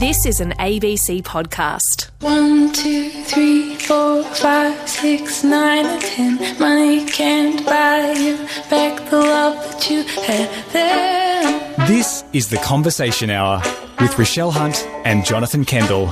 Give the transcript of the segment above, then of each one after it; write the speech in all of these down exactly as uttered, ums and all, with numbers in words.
This is an A B C podcast. One, two, three, four, five, six, nine, and ten. Money can't buy you back the love that you had then. This is The Conversation Hour with Rochelle Hunt and Jonathan Kendall.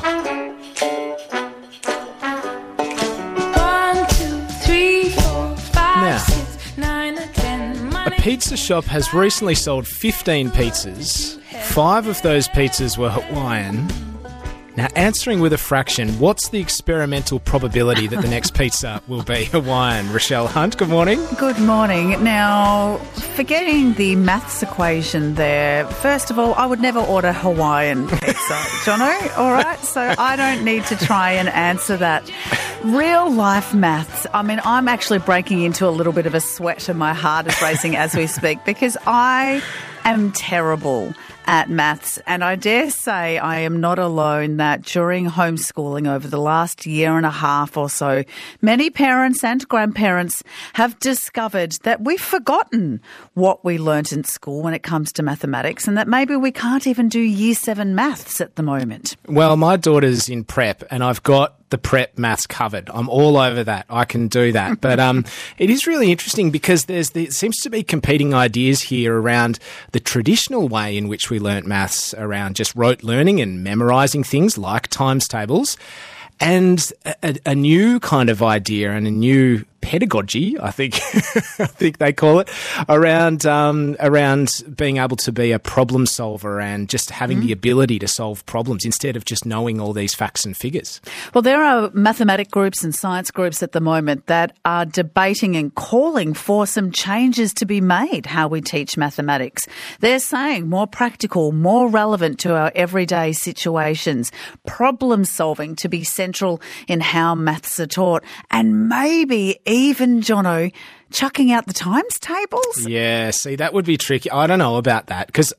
One, two, three, four, five, Now, six, nine, and ten. A Money pizza shop has recently sold fifteen pizzas. Five of those pizzas were Hawaiian. Now, answering with a fraction, what's the experimental probability that the next pizza will be Hawaiian? Rochelle Hunt, good morning. Good morning. Now, forgetting the maths equation there, first of all, I would never order Hawaiian pizza, Jono, all right? So I don't need to try and answer that. Real life maths, I mean, I'm actually breaking into a little bit of a sweat and my heart is racing as we speak because I am terrible at maths, and I dare say I am not alone that during homeschooling over the last year and a half or so, many parents and grandparents have discovered that we've forgotten what we learnt in school when it comes to mathematics, and that maybe we can't even do year seven maths at the moment. Well, my daughter's in prep and I've got the prep maths covered. I'm all over that. I can do that. But um, it is really interesting because there's there seems to be competing ideas here around the traditional way in which we learnt maths, around just rote learning and memorising things like times tables, and a, a new kind of idea and a new pedagogy, I think, I think they call it, around um, around being able to be a problem solver and just having mm. the ability to solve problems instead of just knowing all these facts and figures. Well, there are mathematic groups and science groups at the moment that are debating and calling for some changes to be made how we teach mathematics. They're saying more practical, more relevant to our everyday situations, problem solving to be central in how maths are taught, and maybe even, Jono, chucking out the times tables? Yeah, see, that would be tricky. I don't know about that because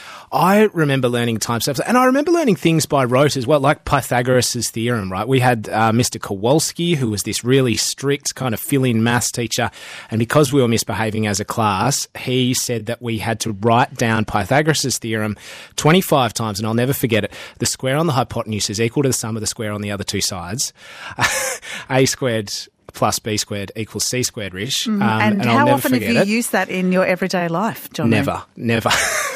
I remember learning times tables, and I remember learning things by rote as well, like Pythagoras' theorem, right? We had uh, Mister Kowalski, who was this really strict kind of fill-in maths teacher, and because we were misbehaving as a class, he said that we had to write down Pythagoras' theorem twenty-five times, and I'll never forget it. The square on the hypotenuse is equal to the sum of the square on the other two sides. A squared plus B squared equals C squared, Rish. Mm, um, and, and how I'll never often have forget you it. used that in your everyday life, John? Never, never.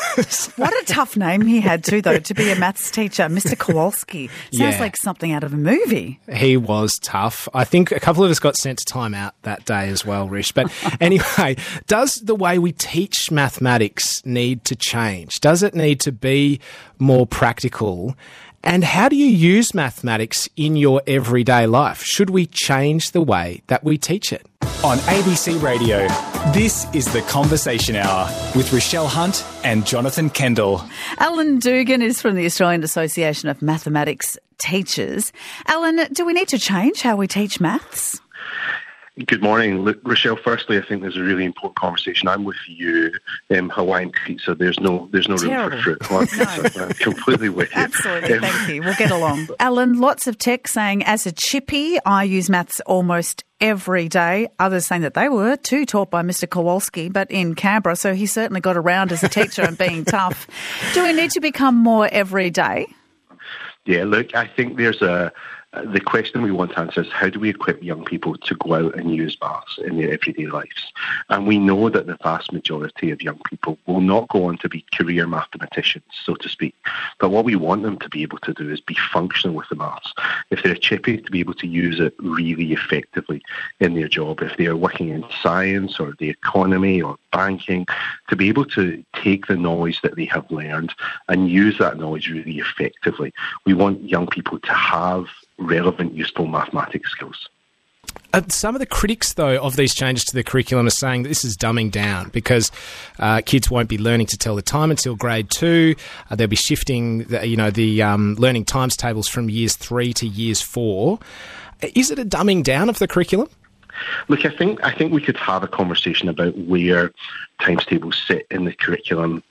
What a tough name he had too, though, to be a maths teacher, Mister Kowalski. Sounds Yeah. like something out of a movie. He was tough. I think a couple of us got sent to time out that day as well, Rish. But anyway, does the way we teach mathematics need to change? Does it need to be more practical? And how do you use mathematics in your everyday life? Should we change the way that we teach it? On A B C Radio, this is The Conversation Hour with Rochelle Hunt and Jonathan Kendall. Alan Dugan is from the Australian Association of Mathematics Teachers. Alan, do we need to change how we teach maths? Good morning. Look, Rochelle, firstly, I think there's a really important conversation. I'm with you. Um, Hawaiian pizza, there's no there's no Terrible. room for fruit on pizza. I'm completely with you. Absolutely, Um, thank you. We'll get along. Alan, lots of text saying, as a chippy, I use maths almost every day. Others saying that they were too taught by Mister Kowalski, but in Canberra, so he certainly got around as a teacher and being tough. Do we need to become more everyday? Yeah, look, I think there's a... Uh, the question we want to answer is how do we equip young people to go out and use maths in their everyday lives? And we know that the vast majority of young people will not go on to be career mathematicians, so to speak. But what we want them to be able to do is be functional with the maths. If they're chippy, to be able to use it really effectively in their job. If they are working in science or the economy or banking, to be able to take the knowledge that they have learned and use that knowledge really effectively. We want young people to have relevant, useful mathematics skills. Uh, some of the critics, though, of these changes to the curriculum are saying that this is dumbing down because uh, kids won't be learning to tell the time until grade two. Uh, they'll be shifting, the, you know, the um, learning times tables from years three to years four. Is it a dumbing down of the curriculum? Look, I think I think we could have a conversation about where times tables sit in the curriculum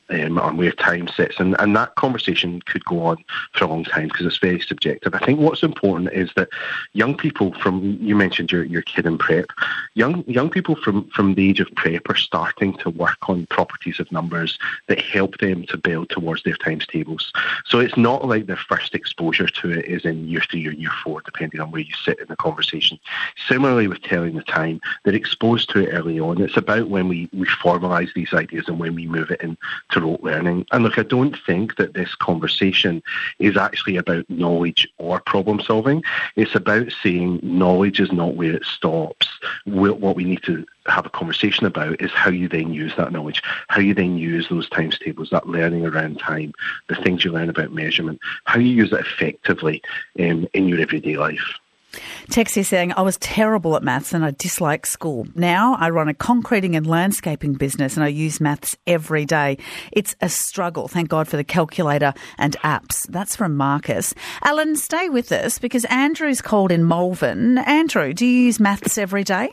Um, on where time sits, and, and that conversation could go on for a long time because it's very subjective. I think what's important is that young people from, you mentioned your, your kid in prep, young young people from, from the age of prep are starting to work on properties of numbers that help them to build towards their times tables. So it's not like their first exposure to it is in year three or year four, depending on where you sit in the conversation. Similarly with telling the time, they're exposed to it early on. It's about when we, we formalise these ideas and when we move it into rote learning. And look, I don't think that this conversation is actually about knowledge or problem solving. It's about saying knowledge is not where it stops. What we need to have a conversation about is how you then use that knowledge, how you then use those times tables, that learning around time, the things you learn about measurement, how you use it effectively um, in your everyday life. Texie saying, I was terrible at maths and I dislike school. Now I run a concreting and landscaping business and I use maths every day. It's a struggle. Thank God for the calculator and apps. That's from Marcus. Alan, stay with us because Andrew's called in Malvern. Andrew, do you use maths every day?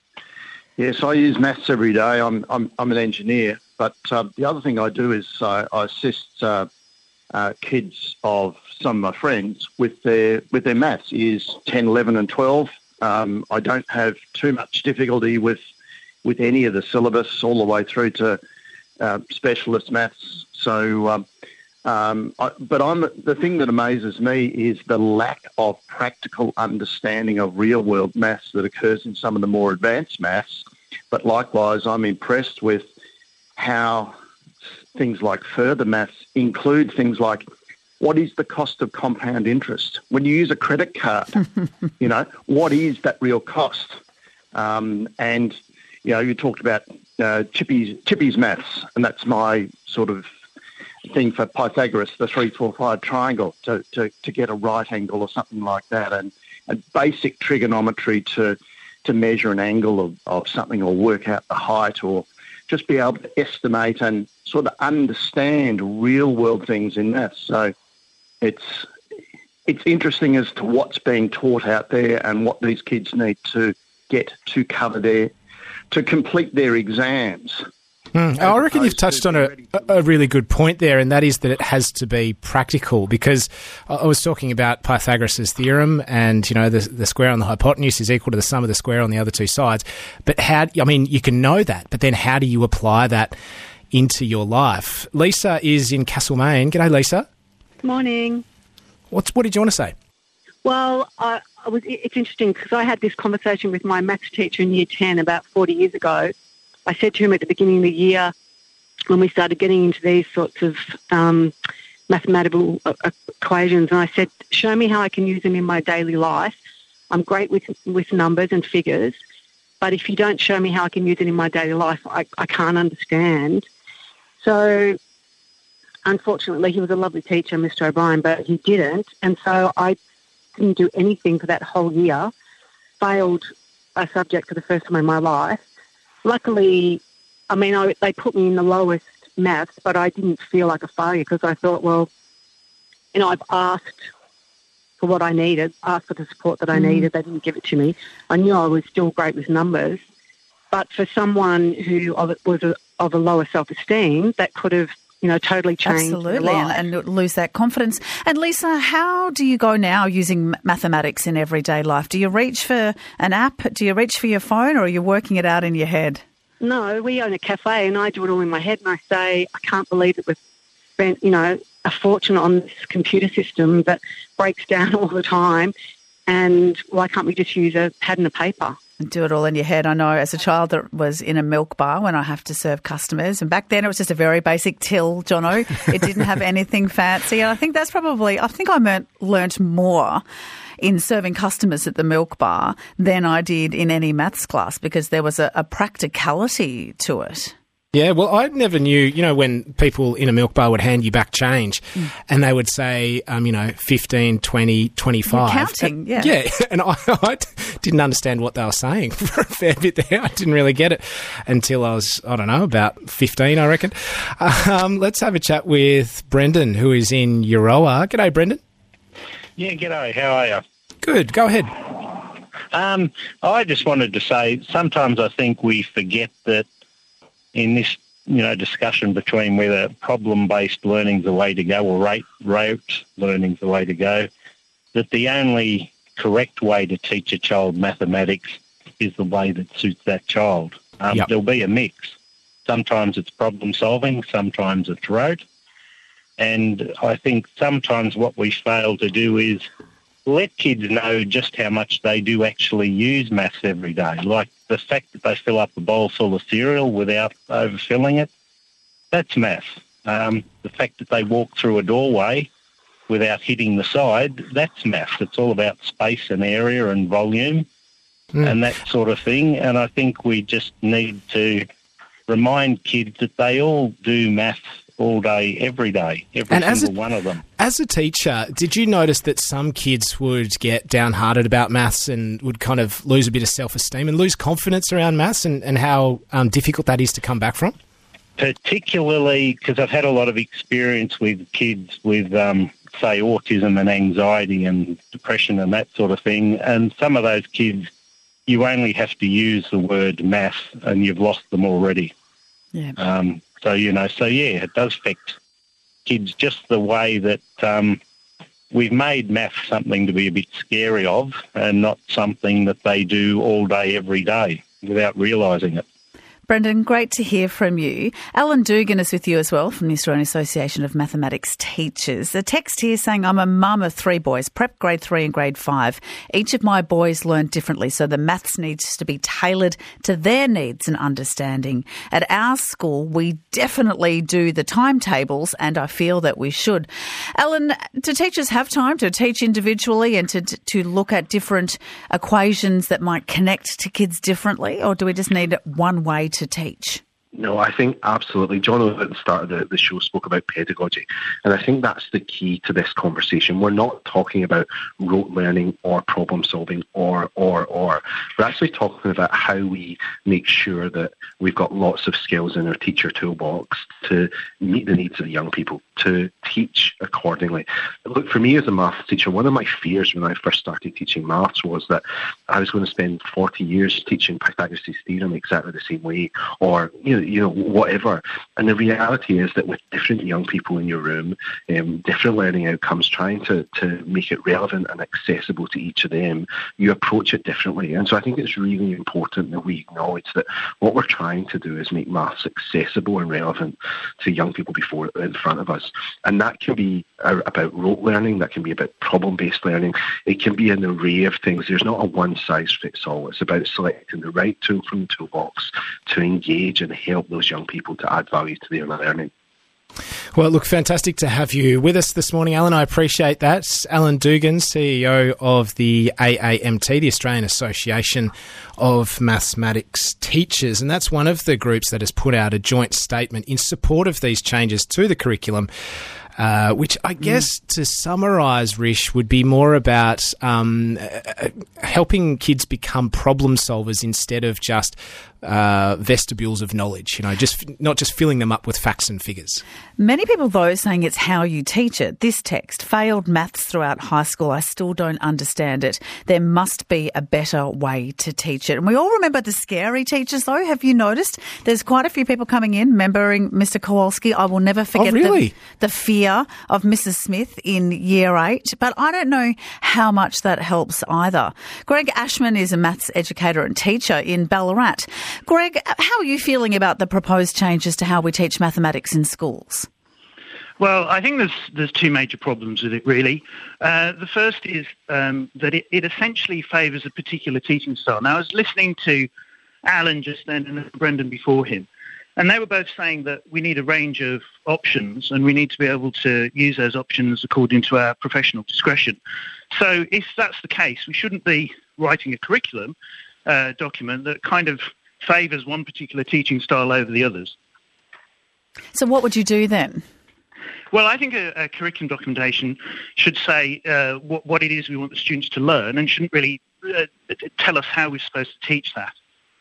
Yes, I use maths every day. I'm I'm, I'm an engineer, but uh, the other thing I do is uh, I assist uh, uh, kids of some of my friends with their with their maths, years ten, eleven and twelve. Um, I don't have too much difficulty with with any of the syllabus all the way through to uh, specialist maths. So, um, um, I, but I'm the thing that amazes me is the lack of practical understanding of real world maths that occurs in some of the more advanced maths. But likewise, I'm impressed with how things like further maths include things like, what is the cost of compound interest? When you use a credit card, you know, what is that real cost? Um, and, you know, you talked about uh, Chippy's, Chippy's maths, and that's my sort of thing for Pythagoras, the three, four, five triangle, to, to, to get a right angle or something like that, and, and basic trigonometry to to measure an angle of, of something or work out the height or just be able to estimate and sort of understand real-world things in maths. So it's it's interesting as to what's being taught out there and what these kids need to get to cover their, to complete their exams. Mm. I reckon you've touched on a, a really good point there, and that is that it has to be practical, because I was talking about Pythagoras' theorem and, you know, the, the square on the hypotenuse is equal to the sum of the square on the other two sides. But how, I mean, you can know that, but then how do you apply that into your life? Lisa is in Castlemaine. G'day, Lisa. Morning. What's, what did you want to say? Well, I, I was, it's interesting because I had this conversation with my maths teacher in year ten about forty years ago. I said to him at the beginning of the year, when we started getting into these sorts of um, mathematical equations, and I said, show me how I can use them in my daily life. I'm great with with numbers and figures, but if you don't show me how I can use it in my daily life, I, I can't understand. So, unfortunately, he was a lovely teacher, Mister O'Brien, but he didn't, and so I didn't do anything for that whole year, failed a subject for the first time in my life. Luckily, I mean, I, they put me in the lowest maths, but I didn't feel like a failure because I thought, well, you know, I've asked for what I needed, asked for the support that I mm. needed. They didn't give it to me. I knew I was still great with numbers. But for someone who was a, of a lower self-esteem, that could have, you know, totally changed Absolutely, and, and lose that confidence. And Lisa, how do you go now using mathematics in everyday life? Do you reach for an app? Do you reach for your phone, or are you working it out in your head? No, we own a cafe, and I do it all in my head, and I say, I can't believe that we've spent, you know, a fortune on this computer system that breaks down all the time, and why can't we just use a pad and a paper? Do it all in your head. I know as a child that was in a milk bar when I have to serve customers, and back then it was just a very basic till, Jono. It didn't have anything fancy, and I think that's probably, I think I learnt, learnt more in serving customers at the milk bar than I did in any maths class, because there was a, a practicality to it. Yeah, well, I never knew, you know, when people in a milk bar would hand you back change mm. and they would say, um, you know, fifteen, twenty, twenty-five. You're counting, yeah. Yeah, and I, I didn't understand what they were saying for a fair bit there. I didn't really get it until I was, I don't know, about fifteen, I reckon. Um, let's have a chat with Brendan, who is in Euroa. G'day, Brendan. Yeah, g'day. How are you? Good. Go ahead. Um, I just wanted to say, sometimes I think we forget that in this you know, discussion between whether problem-based learning is the way to go or rate, rate learning is the way to go, that the only correct way to teach a child mathematics is the way that suits that child. Um, Yep. There'll be a mix. Sometimes it's problem-solving, sometimes it's rote. And I think sometimes what we fail to do is let kids know just how much they do actually use maths every day. Like the fact that they fill up a bowl full of cereal without overfilling it, that's maths. Um, the fact that they walk through a doorway without hitting the side, that's maths. It's all about space and area and volume mm. and that sort of thing. And I think we just need to remind kids that they all do maths all day, every day, every and single as a, one of them. As a teacher, did you notice that some kids would get downhearted about maths and would kind of lose a bit of self-esteem and lose confidence around maths, and, and how um, difficult that is to come back from? Particularly because I've had a lot of experience with kids with, um, say, autism and anxiety and depression and that sort of thing, and some of those kids, you only have to use the word maths and you've lost them already. Yeah. Um, So, you know, so, yeah, it does affect kids just the way that um, we've made maths something to be a bit scary of and not something that they do all day, every day without realising it. Brendan, great to hear from you. Alan Dugan is with you as well from the Australian Association of Mathematics Teachers. A text here saying, I'm a mum of three boys, prep grade three and grade five. Each of my boys learn differently, so the maths needs to be tailored to their needs and understanding. At our school, we definitely do the timetables, and I feel that we should. Alan, do teachers have time to teach individually and to, to look at different equations that might connect to kids differently, or do we just need one way to teach? No, I think absolutely. John at the start of the, the show spoke about pedagogy, and I think that's the key to this conversation. We're not talking about rote learning or problem solving or, or, or. We're actually talking about how we make sure that we've got lots of skills in our teacher toolbox to meet the needs of the young people, to teach accordingly. Look, for me as a maths teacher, one of my fears when I first started teaching maths was that I was going to spend forty years teaching Pythagoras' theorem exactly the same way, or, you know, you know, whatever. And the reality is that with different young people in your room, um, different learning outcomes, trying to, to make it relevant and accessible to each of them, you approach it differently. And so I think it's really important that we acknowledge that what we're trying to do is make maths accessible and relevant to young people before in front of us. And that can be about rote learning, that can be about problem-based learning. It can be an array of things. There's not a one-size-fits-all. It's about selecting the right tool from the toolbox to engage and help those young people to add value to their learning. Well, look, fantastic to have you with us this morning, Alan. I appreciate that. Alan Dugan, C E O of the A A M T, the Australian Association of Mathematics Teachers, and that's one of the groups that has put out a joint statement in support of these changes to the curriculum. Uh, which I guess, mm. to summarise, Rish, would be more about um, uh, helping kids become problem solvers instead of just uh, vestibules of knowledge, you know, just not just filling them up with facts and figures. Many people, though, saying it's how you teach it. This text, failed maths throughout high school. I still don't understand it. There must be a better way to teach it. And we all remember the scary teachers, though. Have you noticed? There's quite a few people coming in, remembering Mister Kowalski. I will never forget oh, really? the, the fear of Missus Smith in year eight. But I don't know how much that helps either. Greg Ashman is a maths educator and teacher in Ballarat. Greg, how are you feeling about the proposed changes to how we teach mathematics in schools? Well, I think there's there's two major problems with it, really. Uh, the first is um, that it, it essentially favours a particular teaching style. Now, I was listening to Alan just then and Brendan before him, and they were both saying that we need a range of options and we need to be able to use those options according to our professional discretion. So if that's the case, we shouldn't be writing a curriculum uh, document that kind of favours one particular teaching style over the others. So what would you do then? Well, I think a, a curriculum documentation should say uh, what, what it is we want the students to learn and shouldn't really uh, tell us how we're supposed to teach that.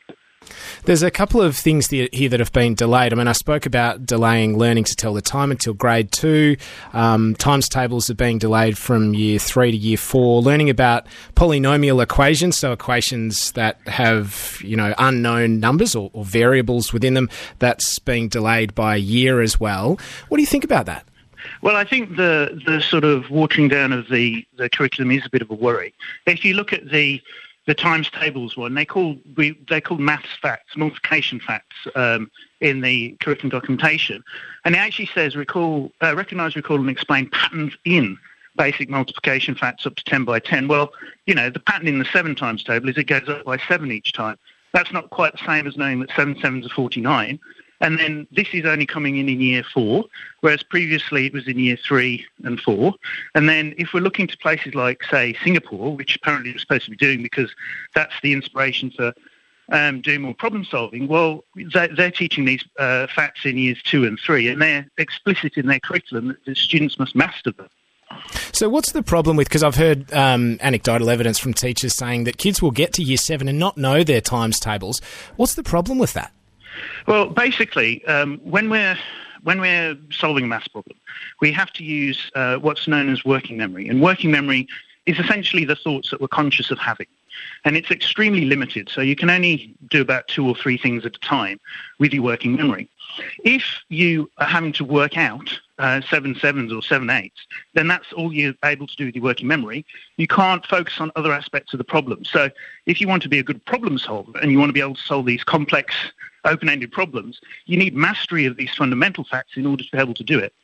There's a couple of things here that have been delayed. I mean, I spoke about delaying learning to tell the time until grade two. Um, times tables are being delayed from year three to year four. Learning about polynomial equations, so equations that have, you know, unknown numbers or, or variables within them, that's being delayed by a year as well. What do you think about that? Well, I think the the sort of watering down of the, the curriculum is a bit of a worry. If you look at the the times tables one, they call we they call maths facts, multiplication facts um, in the curriculum documentation, and it actually says recall, uh, recognise, recall, and explain patterns in basic multiplication facts up to ten by ten. Well, you know, the pattern in the seven times table is it goes up by seven each time. That's not quite the same as knowing that seven sevens are forty-nine. And then this is only coming in in year four, whereas previously it was in year three and four. And then if we're looking to places like, say, Singapore, which apparently we're supposed to be doing because that's the inspiration for um, doing more problem solving, well, they're, they're teaching these uh, facts in years two and three, and they're explicit in their curriculum that the students must master them. So what's the problem with, because I've heard um, anecdotal evidence from teachers saying that kids will get to year seven and not know their times tables. What's the problem with that? Well, basically, um, when we're when we're solving a maths problem, we have to use uh, what's known as working memory. And working memory is essentially the thoughts that we're conscious of having. And it's extremely limited, so you can only do about two or three things at a time with your working memory. If you are having to work out uh, seven sevens or seven eights, then that's all you're able to do with your working memory. You can't focus on other aspects of the problem. So if you want to be a good problem solver and you want to be able to solve these complex open-ended problems, you need mastery of these fundamental facts in order to be able to do it.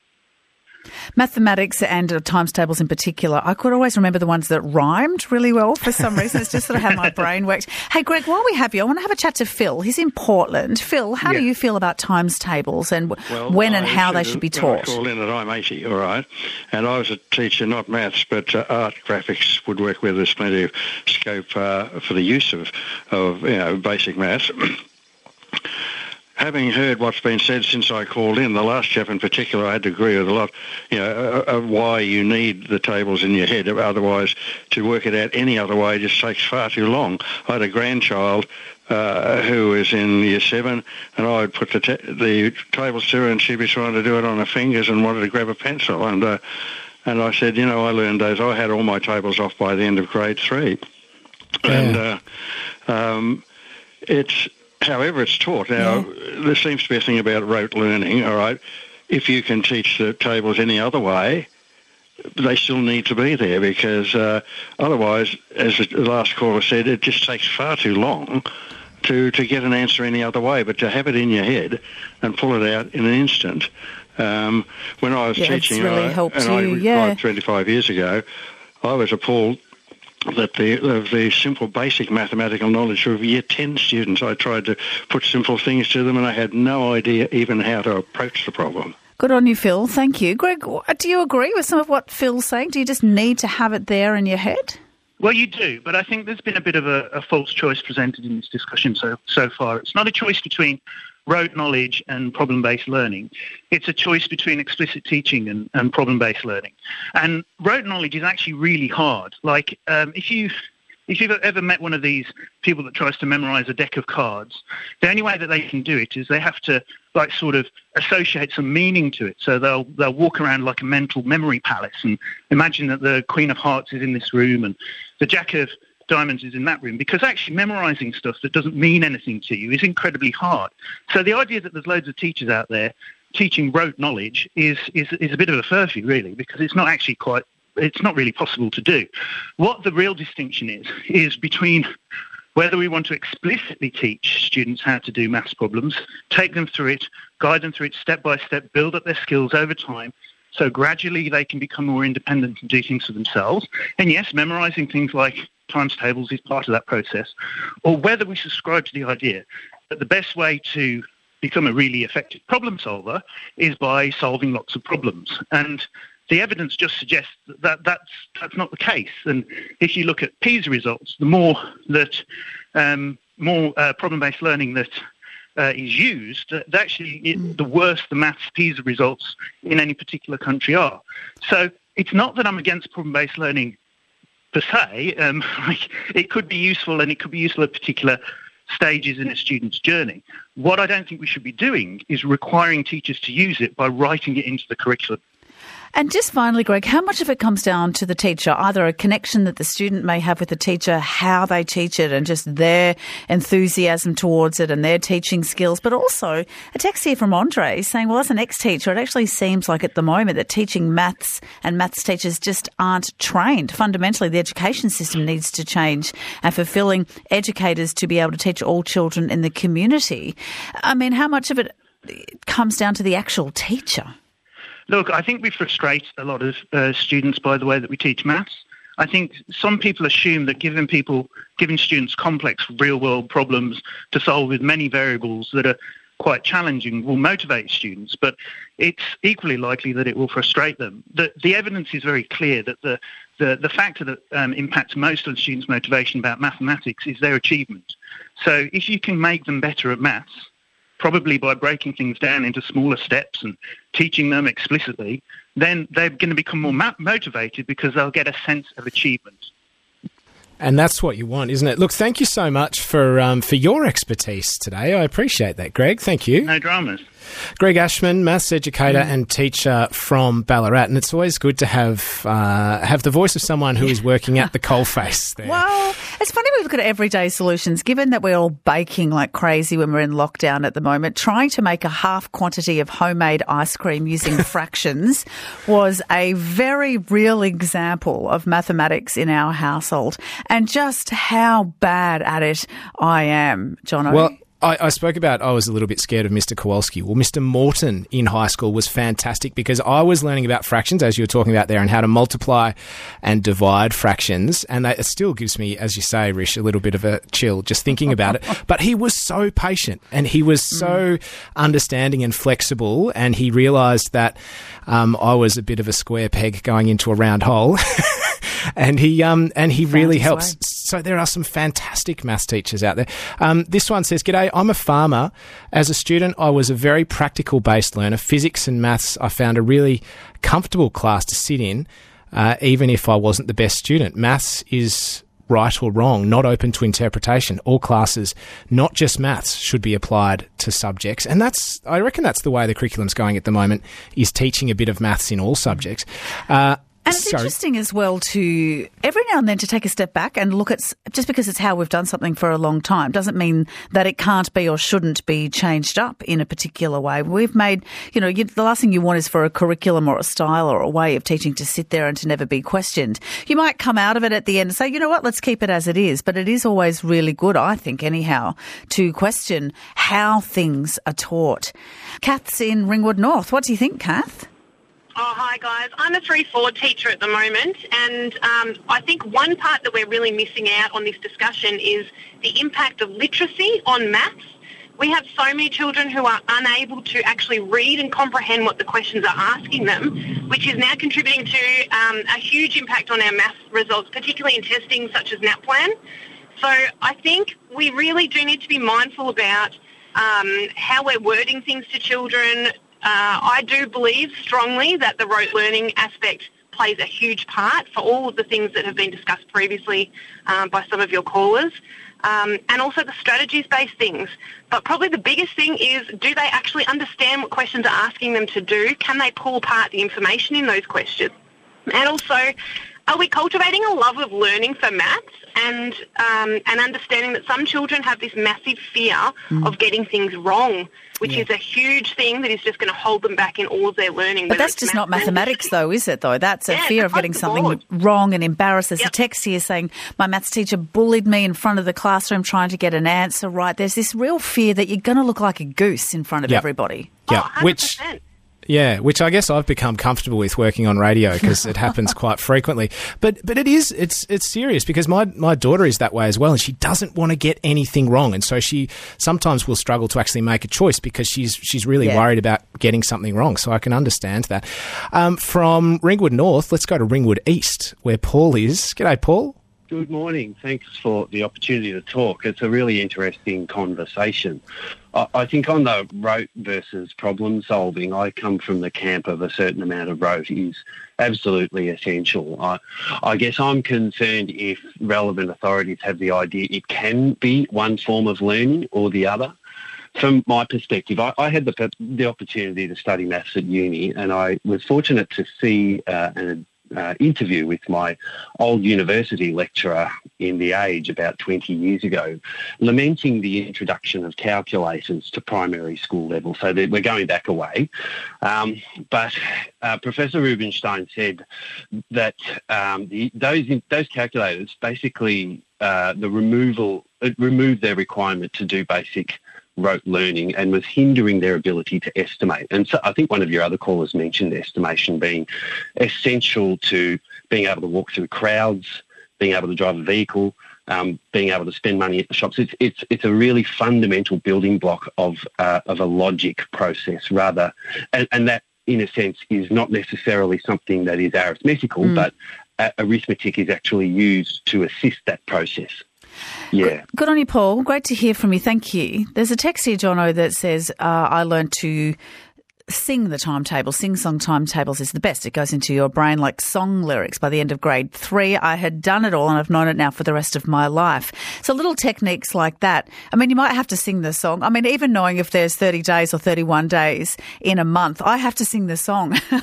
Mathematics and uh, times tables in particular, I could always remember the ones that rhymed really well for some reason. It's just sort of how my brain worked. Hey, Greg, while we have you, I want to have a chat to Phil. He's in Portland. Phil, how yeah. do you feel about times tables and well, when and I how they should be taught? I call in that I'm eighty, all right, and I was a teacher, not maths, but uh, art, graphics, woodwork, where there's plenty of scope uh, for the use of, of you know, basic maths. Having heard what's been said since I called in, the last chap in particular, I had to agree with a lot, you know, of why you need the tables in your head. Otherwise, to work it out any other way just takes far too long. I had a grandchild uh, who was in year seven, and I would put the, t- the tables to her, and she'd be trying to do it on her fingers and wanted to grab a pencil. And uh, and I said, you know, I learned those. I had all my tables off by the end of grade three. Yeah. And uh, um, it's... However it's taught. Now, yeah. There seems to be a thing about rote learning, all right? If you can teach the tables any other way, they still need to be there because uh, otherwise, as the last caller said, it just takes far too long to, to get an answer any other way. But to have it in your head and pull it out in an instant. Um, when I was yeah, teaching, really I, helped and you, I yeah. like twenty-five years ago, I was appalled that the, of the simple basic mathematical knowledge of year ten students. I tried to put simple things to them and I had no idea even how to approach the problem. Good on you, Phil. Thank you. Greg, do you agree with some of what Phil's saying? Do you just need to have it there in your head? Well, you do, but I think there's been a bit of a, a false choice presented in this discussion so so far. It's not a choice between rote knowledge and problem-based learning. It's a choice between explicit teaching and, and problem-based learning. And rote knowledge is actually really hard. Like, um, if you... If you've ever met one of these people that tries to memorize a deck of cards, the only way that they can do it is they have to, like, sort of associate some meaning to it. So they'll they'll walk around like a mental memory palace and imagine that the Queen of Hearts is in this room and the Jack of Diamonds is in that room, because actually memorizing stuff that doesn't mean anything to you is incredibly hard. So the idea that there's loads of teachers out there teaching rote knowledge is is, is a bit of a furphy, really, because it's not actually quite it's not really possible to do. What the real distinction is, is between whether we want to explicitly teach students how to do maths problems, take them through it, guide them through it step by step, build up their skills over time, so gradually they can become more independent and do things for themselves. And yes, memorizing things like times tables is part of that process. Or whether we subscribe to the idea that the best way to become a really effective problem solver is by solving lots of problems. And the evidence just suggests that, that that's, that's not the case. And if you look at PISA results, the more that um, more uh, problem-based learning that uh, is used, that actually it, the worse the maths PISA results in any particular country are. So it's not that I'm against problem-based learning per se. Um, like, it could be useful, and it could be useful at particular stages in a student's journey. What I don't think we should be doing is requiring teachers to use it by writing it into the curriculum. And just finally, Greg, how much of it comes down to the teacher, either a connection that the student may have with the teacher, how they teach it and just their enthusiasm towards it and their teaching skills, but also a text here from Andre saying, well, as an ex-teacher, it actually seems like at the moment that teaching maths and maths teachers just aren't trained. Fundamentally, the education system needs to change and fulfilling educators to be able to teach all children in the community. I mean, how much of it comes down to the actual teacher? Look, I think we frustrate a lot of uh, students by the way that we teach maths. I think some people assume that giving people, giving students complex real-world problems to solve with many variables that are quite challenging will motivate students, but it's equally likely that it will frustrate them. The, the evidence is very clear that the, the, the factor that um, impacts most of the students' motivation about mathematics is their achievement. So if you can make them better at maths, probably by breaking things down into smaller steps and teaching them explicitly, then they're going to become more ma- motivated because they'll get a sense of achievement. And that's what you want, isn't it? Look, thank you so much for um, for your expertise today. I appreciate that, Greg. Thank you. No dramas. Greg Ashman, maths educator mm. and teacher from Ballarat, and it's always good to have uh, have the voice of someone who is working at the coalface there. Well, it's funny we look at everyday solutions, given that we're all baking like crazy when we're in lockdown at the moment. Trying to make a half quantity of homemade ice cream using fractions was a very real example of mathematics in our household and just how bad at it I am, Jono. Well, I, I spoke about I was a little bit scared of Mister Kowalski. Well, Mister Morton in high school was fantastic because I was learning about fractions, as you were talking about there, and how to multiply and divide fractions. And that, it still gives me, as you say, Rish, a little bit of a chill just thinking about it. But he was so patient and he was so mm. understanding and flexible, and he realised that um, I was a bit of a square peg going into a round hole. And he um and he really helps. Way. So there are some fantastic maths teachers out there. Um, this one says, "G'day, I'm a farmer. As a student, I was a very practical-based learner. Physics and maths, I found a really comfortable class to sit in, uh, even if I wasn't the best student. Maths is right or wrong, not open to interpretation. All classes, not just maths, should be applied to subjects." And that's, I reckon that's the way the curriculum's going at the moment, is teaching a bit of maths in all subjects. Uh, And it's Sorry. interesting as well to every now and then to take a step back and look at, just because it's how we've done something for a long time doesn't mean that it can't be or shouldn't be changed up in a particular way. We've made, you know, you, the last thing you want is for a curriculum or a style or a way of teaching to sit there and to never be questioned. You might come out of it at the end and say, you know what, let's keep it as it is. But it is always really good, I think, anyhow, to question how things are taught. Kath's in Ringwood North. What do you think, Kath? Oh, hi, guys. I'm a three four teacher at the moment, and um, I think one part that we're really missing out on this discussion is the impact of literacy on maths. We have so many children who are unable to actually read and comprehend what the questions are asking them, which is now contributing to um, a huge impact on our maths results, particularly in testing such as NAPLAN. So I think we really do need to be mindful about um, how we're wording things to children. Uh, I do believe strongly that the rote learning aspect plays a huge part for all of the things that have been discussed previously um, by some of your callers, um, and also the strategies-based things. But probably the biggest thing is, do they actually understand what questions are asking them to do? Can they pull apart the information in those questions? And also, are we cultivating a love of learning for maths and um, and understanding that some children have this massive fear mm. of getting things wrong, which yeah. is a huge thing that is just going to hold them back in all of their learning. But that's just not mathematics, though, is it, though? That's a yeah, fear of getting something board. wrong and embarrassed. There's yep. a text here saying, my maths teacher bullied me in front of the classroom trying to get an answer right. There's this real fear that you're going to look like a goose in front of yep. everybody. Yeah, oh, which... Yeah, which I guess I've become comfortable with working on radio because it happens quite frequently. But but it is it's it's serious because my my daughter is that way as well, and she doesn't want to get anything wrong, and so she sometimes will struggle to actually make a choice because she's she's really yeah. worried about getting something wrong. So I can understand that. Um, from Ringwood North, let's go to Ringwood East, where Paul is. G'day, Paul. Good morning. Thanks for the opportunity to talk. It's a really interesting conversation. I, I think on the rote versus problem solving, I come from the camp of a certain amount of rote is absolutely essential. I, I guess I'm concerned if relevant authorities have the idea it can be one form of learning or the other. From my perspective, I, I had the, the opportunity to study maths at uni, and I was fortunate to see uh, an Uh, interview with my old university lecturer in The Age about twenty years ago, lamenting the introduction of calculators to primary school level. So that we're going back a way. Um, but uh, Professor Rubinstein said that um, the, those those calculators basically uh, the removal it removed their requirement to do basic rote learning and was hindering their ability to estimate. And so I think one of your other callers mentioned estimation being essential to being able to walk through crowds, being able to drive a vehicle, um, being able to spend money at the shops. It's it's it's a really fundamental building block of uh, of a logic process, rather, and, and that in a sense is not necessarily something that is arithmetical, mm. but uh, arithmetic is actually used to assist that process. Yeah. Good, good on you, Paul. Great to hear from you. Thank you. There's a text here, Jono, that says, uh, I learned to sing the timetable. Sing-song timetables is the best. It goes into your brain like song lyrics. By the end of grade three, I had done it all and I've known it now for the rest of my life. So little techniques like that. I mean, you might have to sing the song. I mean, even knowing if there's thirty days or thirty-one days in a month, I have to sing the song a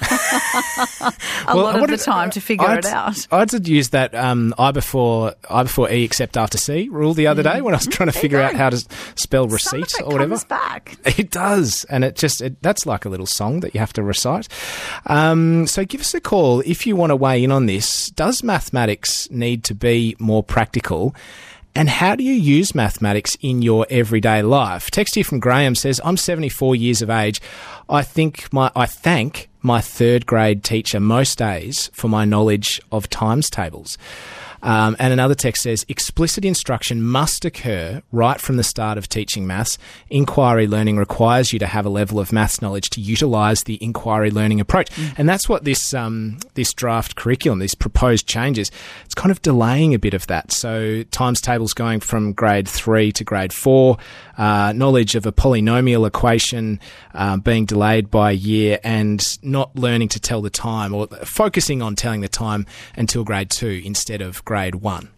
well, lot of the time to figure I'd, it out. I did use that um, I before I before E except after C rule the other day when I was trying to figure out how to spell receipt Some of it or whatever. comes back. It does, and it just it, that's like a little song that you have to recite. Um, so give us a call if you want to weigh in on this. Does mathematics need to be more practical? And how do you use mathematics in your everyday life? Text here from Graham says, I'm seventy-four years of age. I think my I thank my third grade teacher most days for my knowledge of times tables. Um, and another text says, explicit instruction must occur right from the start of teaching maths. Inquiry learning requires you to have a level of maths knowledge to utilise the inquiry learning approach. Mm. And that's what this um, this draft curriculum, these proposed changes, it's kind of delaying a bit of that. So times tables going from grade three to grade four, uh, knowledge of a polynomial equation uh, being delayed by a year, and not learning to tell the time, or focusing on telling the time until grade two instead of grade one.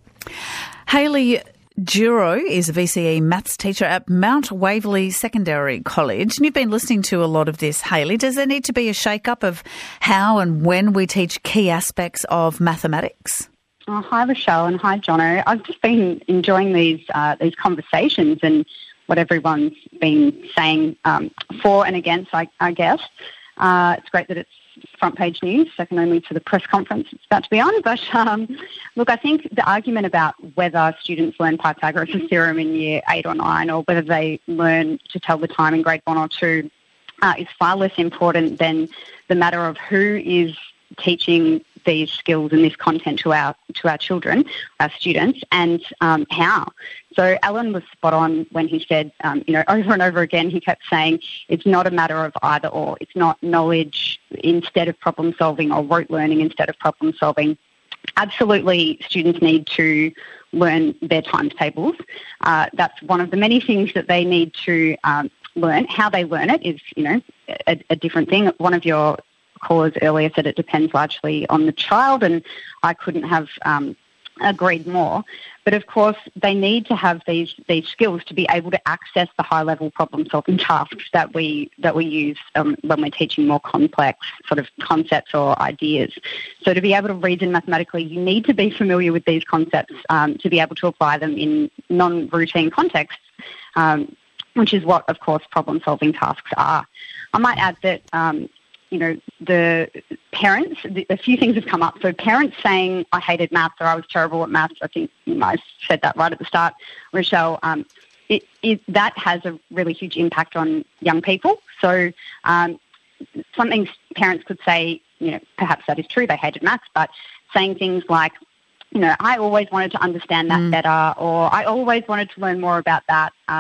Hayley Duro is a V C E maths teacher at Mount Waverley Secondary College. And you've been listening to a lot of this, Hayley. Does there need to be a shake-up of how and when we teach key aspects of mathematics? Oh, hi, Rochelle, and hi, Jono. I've just been enjoying these uh, these conversations and what everyone's been saying um, for and against, I, I guess. Uh, it's great that it's front page news, second only to the press conference it's about to be on. But um, look, I think the argument about whether students learn Pythagoras' theorem in year eight or nine, or whether they learn to tell the time in grade one or two, uh, is far less important than the matter of who is teaching these skills and this content to our to our children, our students, and um, how. So Alan was spot on when he said, um, you know, over and over again, he kept saying it's not a matter of either or. It's not knowledge instead of problem solving or rote learning instead of problem solving. Absolutely, students need to learn their times tables. Uh, that's one of the many things that they need to um, learn. How they learn it is, you know, a, a different thing. One of your callers earlier said it depends largely on the child, and I couldn't have um, agreed more. But of course, they need to have these these skills to be able to access the high-level problem-solving tasks that we that we use um, when we're teaching more complex sort of concepts or ideas. So to be able to reason mathematically, you need to be familiar with these concepts um, to be able to apply them in non-routine contexts, um, which is what, of course, problem-solving tasks are. I might add that um, you know, the parents, a few things have come up. So parents saying, I hated maths or I was terrible at maths, I think you might have said that right at the start, Rochelle, um, it, it, that has a really huge impact on young people. So um, something parents could say, you know, perhaps that is true, they hated maths, but saying things like, you know, I always wanted to understand that mm. better, or I always wanted to learn more about that. Um,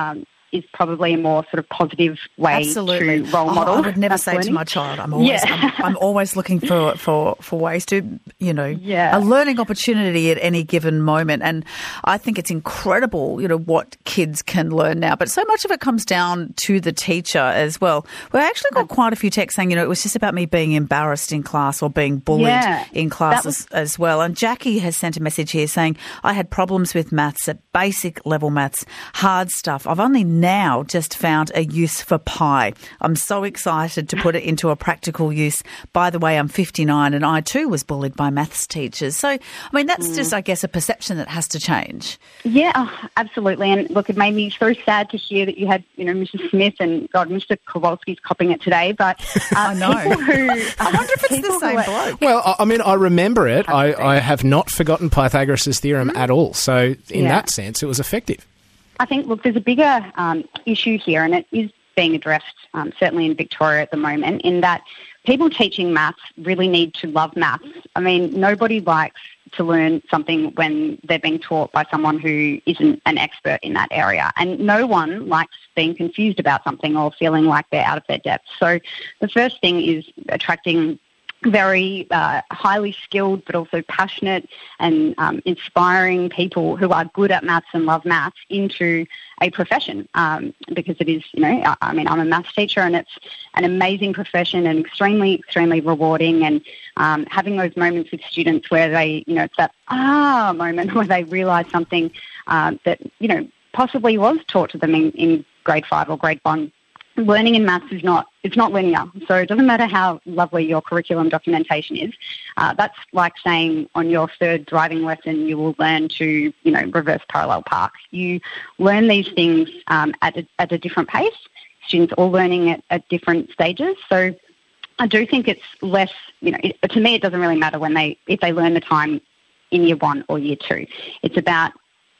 is probably a more sort of positive way Absolutely. to role Oh, model. I would never maths say learning. to my child, I'm always, Yeah. I'm, I'm always looking for, for, for ways to, you know, Yeah. a learning opportunity at any given moment. And I think it's incredible, you know, what kids can learn now. But so much of it comes down to the teacher as well. We actually got quite a few texts saying, you know, it was just about me being embarrassed in class or being bullied Yeah. in classes as well. And Jackie has sent a message here saying, I had problems with maths at basic level maths, hard stuff. I've only now just found a use for pi. I'm so excited to put it into a practical use. By the way, I'm fifty-nine and I too was bullied by maths teachers. So, I mean, that's Mm. just, I guess, a perception that has to change. Yeah, oh, absolutely. And look, it made me so sad to hear that you had, you know, Missus Smith and, God, Mister Kowalski's copying it today. But uh, I know. people who... I wonder if it's the same bloke. Well, I- I mean, I remember it. I, I have not forgotten Pythagoras' theorem at all. So in Yeah. that sense, it was effective. I think, look, there's a bigger um, issue here, and it is being addressed um, certainly in Victoria at the moment, in that people teaching maths really need to love maths. I mean, nobody likes to learn something when they're being taught by someone who isn't an expert in that area. And no one likes being confused about something or feeling like they're out of their depth. So the first thing is attracting very uh, highly skilled but also passionate and um, inspiring people who are good at maths and love maths into a profession, um, because it is, you know, I, I mean, I'm a maths teacher and it's an amazing profession and extremely, extremely rewarding, and um, having those moments with students where they, you know, it's that ah moment where they realise something um, that, you know, possibly was taught to them in, in grade five or grade one. Learning in maths is not, it's not linear. So it doesn't matter how lovely your curriculum documentation is. Uh, that's like saying on your third driving lesson you will learn to, you know, reverse parallel park. You learn these things um, at, a, at a different pace. Students all learning at, at different stages. So I do think it's less, you know, it, to me it doesn't really matter when they, if they learn the time in year one or year two. It's about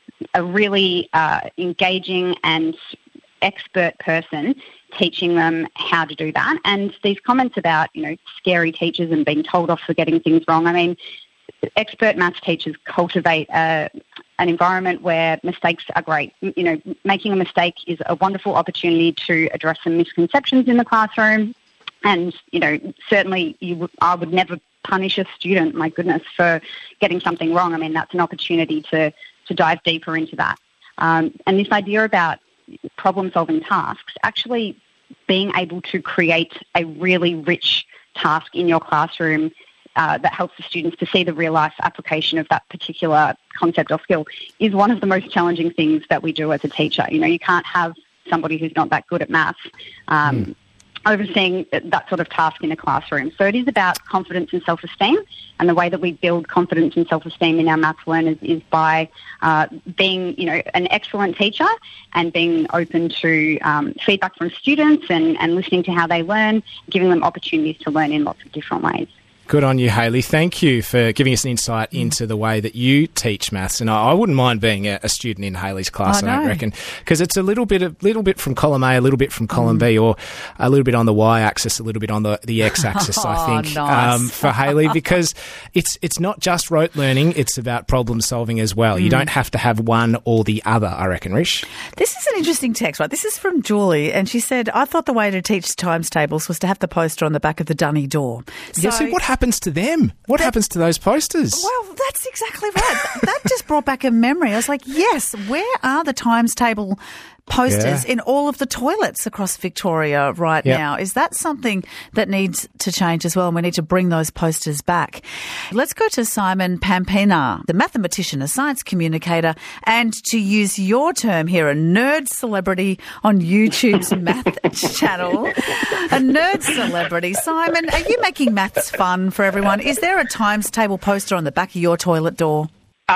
a really uh, engaging and expert person teaching them how to do that. And these comments about, you know, scary teachers and being told off for getting things wrong, I mean, expert maths teachers cultivate a, an environment where mistakes are great. You know, making a mistake is a wonderful opportunity to address some misconceptions in the classroom. And, you know, certainly you w- I would never punish a student, my goodness, for getting something wrong. I mean, that's an opportunity to, to dive deeper into that. Um, and this idea about problem-solving tasks, actually being able to create a really rich task in your classroom uh, that helps the students to see the real-life application of that particular concept or skill is one of the most challenging things that we do as a teacher. You know, you can't have somebody who's not that good at maths um, mm. overseeing that sort of task in a classroom. So it is about confidence and self-esteem, and the way that we build confidence and self-esteem in our maths learners is by uh, being, you know, an excellent teacher and being open to um, feedback from students and, and listening to how they learn, giving them opportunities to learn in lots of different ways. Good on you, Hayley. Thank you for giving us an insight into the way that you teach maths. And I, I wouldn't mind being a, a student in Hayley's class, I, I don't reckon, because it's a little bit, a little bit from column A, a little bit from column mm. B, or a little bit on the y-axis, a little bit on the, the x-axis, oh, I think, nice. um, for Hayley, because it's it's not just rote learning, it's about problem solving as well. Mm. You don't have to have one or the other, I reckon, Rish. This is an interesting text, right? This is from Julie, and she said, I thought the way to teach times tables was to have the poster on the back of the dunny door. So, yeah, so what happens to them? What that, happens to those posters? Well, that's exactly right. That just brought back a memory. I was like, yes, where are the times table posters yeah. in all of the toilets across Victoria right yep. now? Is that something that needs to change as well? And we need to bring those posters back. Let's go to Simon Pampina, the mathematician, a science communicator, and to use your term here, a nerd celebrity on YouTube's math channel. A nerd celebrity. Simon, are you making maths fun for everyone? Is there a times table poster on the back of your toilet door?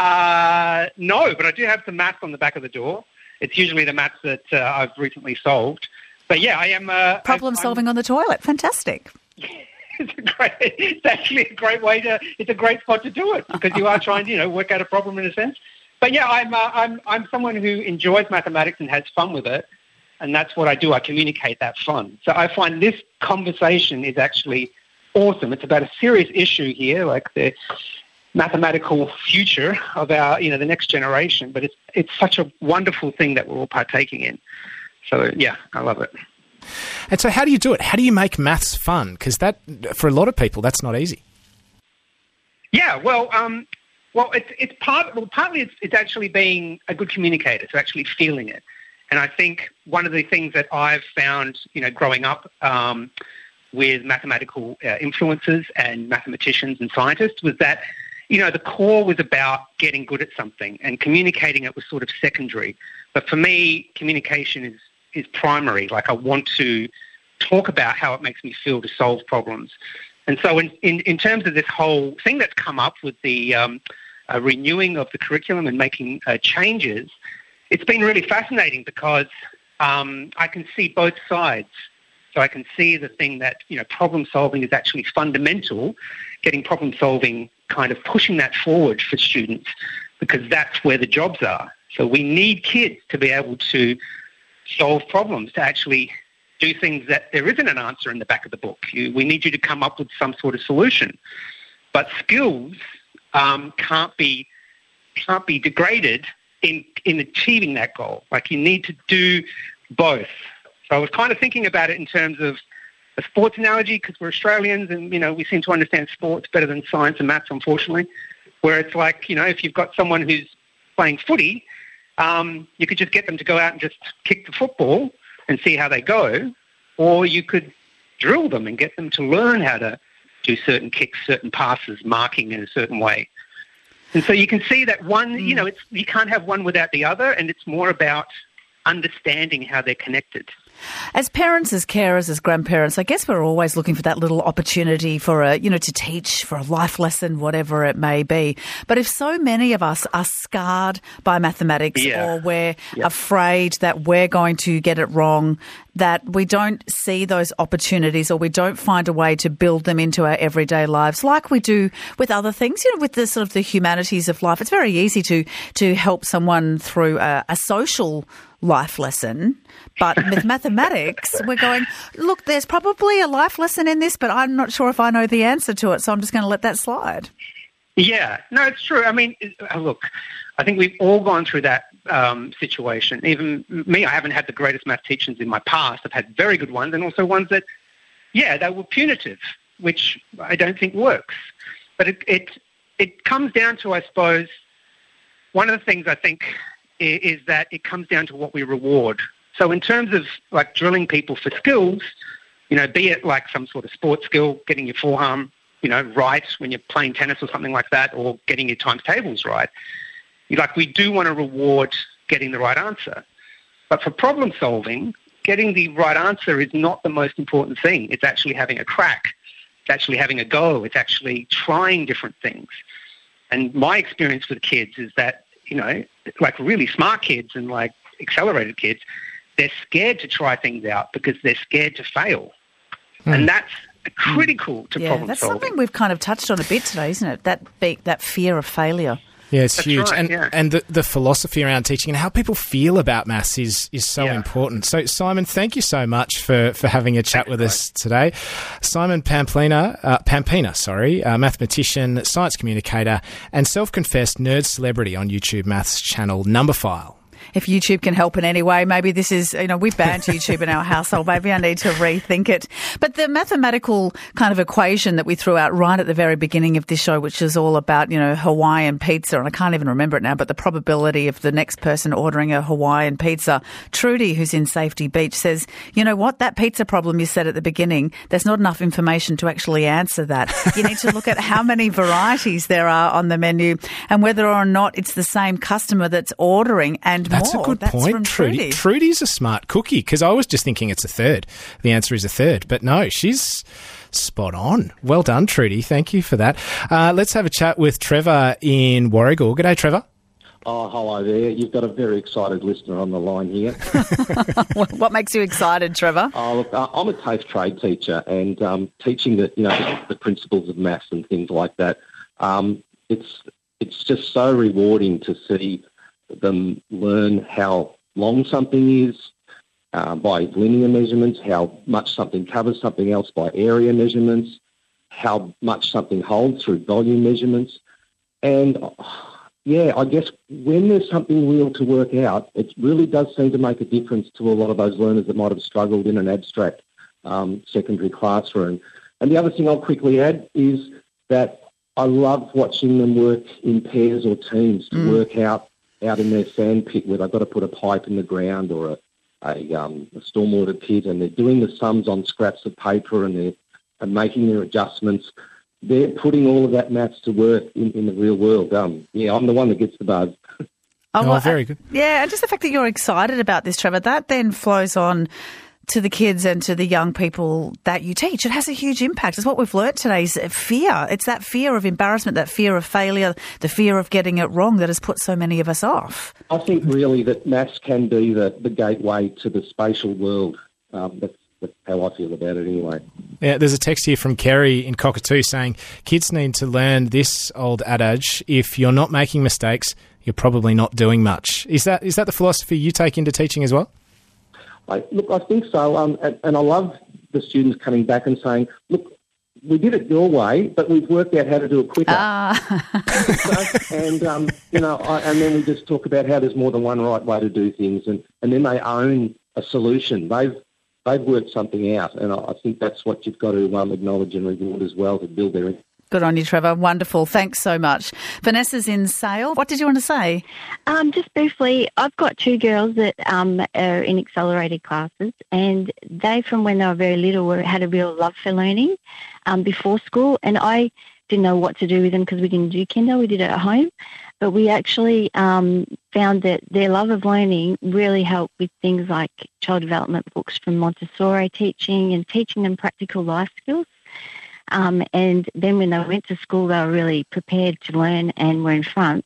Uh, no, but I do have some maths on the back of the door. It's usually the maths that uh, I've recently solved. But yeah, I am... Uh, Problem I'm, solving I'm, on the toilet. Fantastic. It's a great, it's actually a great way to, it's a great spot to do it, because you are trying to, you know, work out a problem in a sense. But yeah, I'm, uh, I'm, I'm someone who enjoys mathematics and has fun with it. And that's what I do. I communicate that fun. So I find this conversation is actually awesome. It's about a serious issue here, like the mathematical future of our, you know, the next generation. But it's it's such a wonderful thing that we're all partaking in. So, yeah, I love it. And so how do you do it? How do you make maths fun? Because that, for a lot of people, that's not easy. Yeah, well, um, well, it's it's part. Well, partly it's it's actually being a good communicator, so actually feeling it. And I think one of the things that I've found, you know, growing up um, with mathematical uh, influences and mathematicians and scientists was that, you know, the core was about getting good at something, and communicating it was sort of secondary. But for me, communication is is primary. Like, I want to talk about how it makes me feel to solve problems. And so in, in, in terms of this whole thing that's come up with the um, uh, renewing of the curriculum and making uh, changes, it's been really fascinating because um, I can see both sides. So I can see the thing that, you know, problem solving is actually fundamental, getting problem solving, kind of pushing that forward for students, because that's where the jobs are. So we need kids to be able to solve problems, to actually do things that there isn't an answer in the back of the book. You, we need you to come up with some sort of solution. But skills um, can't be can't be degraded in in achieving that goal. Like, you need to do both. So I was kind of thinking about it in terms of a sports analogy, because we're Australians and, you know, we seem to understand sports better than science and maths, unfortunately, where it's like, you know, if you've got someone who's playing footy, um, you could just get them to go out and just kick the football and see how they go, or you could drill them and get them to learn how to do certain kicks, certain passes, marking in a certain way. And so you can see that one, you know, it's you can't have one without the other, and it's more about understanding how they're connected. As parents, as carers, as grandparents, I guess we're always looking for that little opportunity for a, you know, to teach, for a life lesson, whatever it may be. But if so many of us are scarred by mathematics, yeah. or we're yep. afraid that we're going to get it wrong, that we don't see those opportunities, or we don't find a way to build them into our everyday lives like we do with other things, you know, with the sort of the humanities of life. It's very easy to to help someone through a, a social life lesson, but with mathematics, we're going, look, there's probably a life lesson in this, but I'm not sure if I know the answer to it, so I'm just going to let that slide. Yeah, no, it's true. I mean, look, I think we've all gone through that um, situation. Even me, I haven't had the greatest math teachers in my past. I've had very good ones, and also ones that, yeah, they were punitive, which I don't think works. But it it, it comes down to, I suppose, one of the things I think is that it comes down to what we reward. So in terms of like drilling people for skills, you know, be it like some sort of sports skill, getting your forearm, you know, right when you're playing tennis or something like that, or getting your times tables right, like we do want to reward getting the right answer. But for problem solving, getting the right answer is not the most important thing. It's actually having a crack. It's actually having a go. It's actually trying different things. And my experience with kids is that, you know, like really smart kids and like accelerated kids, they're scared to try things out because they're scared to fail. Mm. And that's critical to yeah, problem that's solving. Something we've kind of touched on a bit today, isn't it? That be, that fear of failure. Yeah, it's That's huge. right, and yeah. and the, the philosophy around teaching and how people feel about maths is, is so Yeah. important. So, Simon, thank you so much for, for having a chat with us today. Simon Pamplina, uh, Pampina, sorry, uh, mathematician, science communicator, and self-confessed nerd celebrity on YouTube maths channel Numberphile. If YouTube can help in any way, maybe this is, you know, we've banned YouTube in our household. Maybe I need to rethink it. But the mathematical kind of equation that we threw out right at the very beginning of this show, which is all about, you know, Hawaiian pizza, and I can't even remember it now, but the probability of the next person ordering a Hawaiian pizza. Trudy, who's in Safety Beach, says, you know what, that pizza problem you said at the beginning, there's not enough information to actually answer that. You need to look at how many varieties there are on the menu and whether or not it's the same customer that's ordering and That's more. a good That's point, from Trudy. Trudy. Trudy's a smart cookie, because I was just thinking it's a third. The answer is a third. But no, she's spot on. Well done, Trudy. Thank you for that. Uh, let's have a chat with Trevor in Warragul. G'day, Trevor. Oh, hello there. You've got a very excited listener on the line here. What makes you excited, Trevor? Oh, look, I'm a TAFE trade teacher, and um, teaching the, you know, the principles of maths and things like that. Um, it's it's just so rewarding to see them learn how long something is uh, by linear measurements, how much something covers something else by area measurements, how much something holds through volume measurements. And yeah, I guess when there's something real to work out, it really does seem to make a difference to a lot of those learners that might have struggled in an abstract um, secondary classroom. And the other thing I'll quickly add is that I love watching them work in pairs or teams to mm. work out out in their sand pit where they've got to put a pipe in the ground or a, a, um, a stormwater pit, and they're doing the sums on scraps of paper and they're and making their adjustments. They're putting all of that maths to work in, in the real world. Um, yeah, I'm the one that gets the buzz. Oh, oh well, very good. Yeah, and just the fact that you're excited about this, Trevor, that then flows on to the kids and to the young people that you teach. It has a huge impact. It's what we've learnt today is fear. It's that fear of embarrassment, that fear of failure, the fear of getting it wrong that has put so many of us off. I think really that maths can be the, the gateway to the spatial world. Um, that's, that's how I feel about it anyway. Yeah, there's a text here from Kerry in Cockatoo saying, kids need to learn this old adage, if you're not making mistakes, you're probably not doing much. Is that is that the philosophy you take into teaching as well? I, look, I think so, um, and, and I love the students coming back and saying, look, we did it your way, but we've worked out how to do it quicker. Ah. so, and, um, you know, I, and then we just talk about how there's more than one right way to do things, and, and then they own a solution. They've they've worked something out, and I, I think that's what you've got to um, acknowledge and reward as well to build their. Good on you, Trevor. Wonderful. Thanks so much. Vanessa's in Sale. What did you want to say? Um, just briefly, I've got two girls that um, are in accelerated classes, and they, from when they were very little, were, had a real love for learning um, before school, and I didn't know what to do with them because we didn't do Kindle. We did it at home. But we actually um, found that their love of learning really helped with things like child development books from Montessori teaching and teaching them practical life skills. Um, and then when they went to school, they were really prepared to learn and were in front.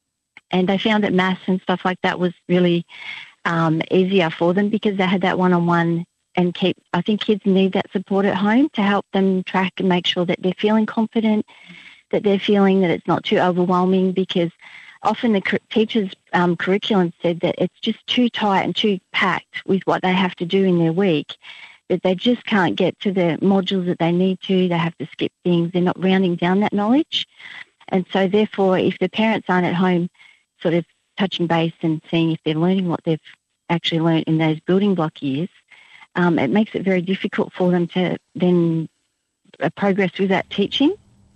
And they found that maths and stuff like that was really um, easier for them because they had that one-on-one and keep. I think kids need that support at home to help them track and make sure that they're feeling confident, that they're feeling that it's not too overwhelming, because often the cur- teacher's um, curriculum said that it's just too tight and too packed with what they have to do in their week, that they just can't get to the modules that they need to. They have to skip things. They're not rounding down that knowledge. And so therefore, if the parents aren't at home sort of touching base and seeing if they're learning what they've actually learned in those building block years, um, it makes it very difficult for them to then uh, progress with that teaching.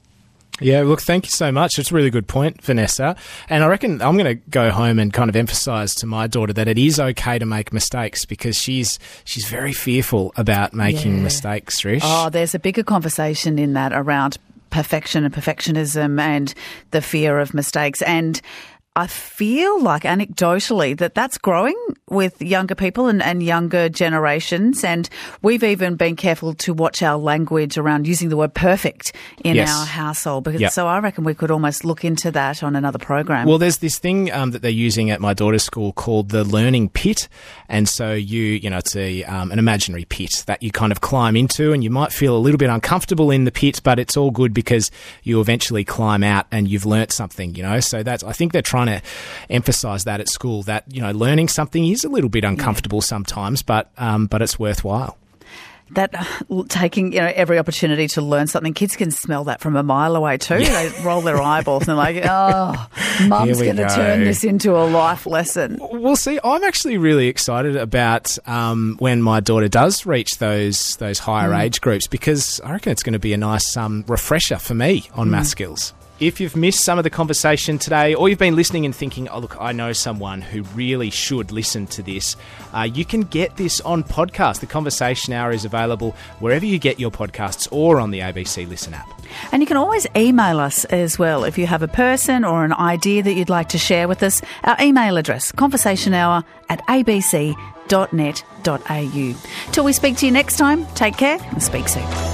Yeah, look, thank you so much. It's a really good point, Vanessa. And I reckon I'm going to go home and kind of emphasise to my daughter that it is okay to make mistakes, because she's she's very fearful about making Yeah. mistakes, Trish. Oh, there's a bigger conversation in that around perfection and perfectionism and the fear of mistakes. And I feel like anecdotally that that's growing with younger people and, and younger generations. And we've even been careful to watch our language around using the word perfect in Yes. our household. Because, Yep. So I reckon we could almost look into that on another program. Well, there's this thing um, that they're using at my daughter's school called the learning pit. And so you, you know, it's a, um, an imaginary pit that you kind of climb into, and you might feel a little bit uncomfortable in the pit, but it's all good because you eventually climb out and you've learnt something, you know. So that's, I think they're trying to emphasise that at school, that, you know, learning something is a little bit uncomfortable sometimes, but um, but it's worthwhile. That uh, taking, you know, every opportunity to learn something, kids can smell that from a mile away too. Yeah. They roll their eyeballs and they're like, oh, mum's Here we going to go. turn this into a life lesson. Well, see, I'm actually really excited about um, when my daughter does reach those those higher Mm. age groups, because I reckon it's going to be a nice um, refresher for me on Mm. math skills. If you've missed some of the conversation today, or you've been listening and thinking, oh, look, I know someone who really should listen to this, uh, you can get this on podcast. The Conversation Hour is available wherever you get your podcasts or on the A B C Listen app. And you can always email us as well if you have a person or an idea that you'd like to share with us. Our email address, conversationhour at a b c dot net dot a u. Till we speak to you next time, take care and speak soon.